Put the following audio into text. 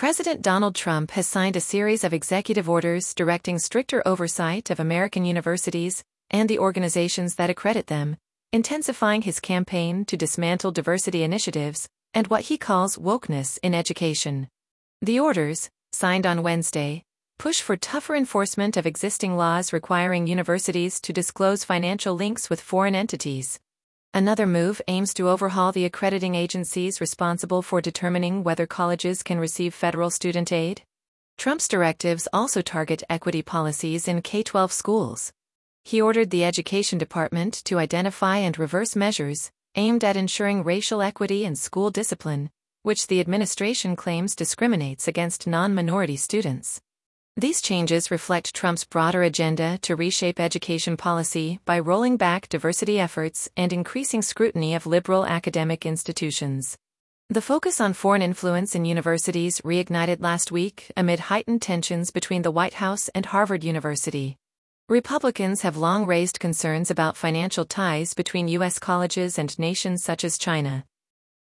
President Donald Trump has signed a series of executive orders directing stricter oversight of American universities and the organizations that accredit them, intensifying his campaign to dismantle diversity initiatives and what he calls wokeness in education. The orders, signed on Wednesday, push for tougher enforcement of existing laws requiring universities to disclose financial links with foreign entities. Another move aims to overhaul the accrediting agencies responsible for determining whether colleges can receive federal student aid. Trump's directives also target equity policies in K-12 schools. He ordered the Education Department to identify and reverse measures aimed at ensuring racial equity in school discipline, which the administration claims discriminates against non-minority students. These changes reflect Trump's broader agenda to reshape education policy by rolling back diversity efforts and increasing scrutiny of liberal academic institutions. The focus on foreign influence in universities reignited last week amid heightened tensions between the White House and Harvard University. Republicans have long raised concerns about financial ties between U.S. colleges and nations such as China.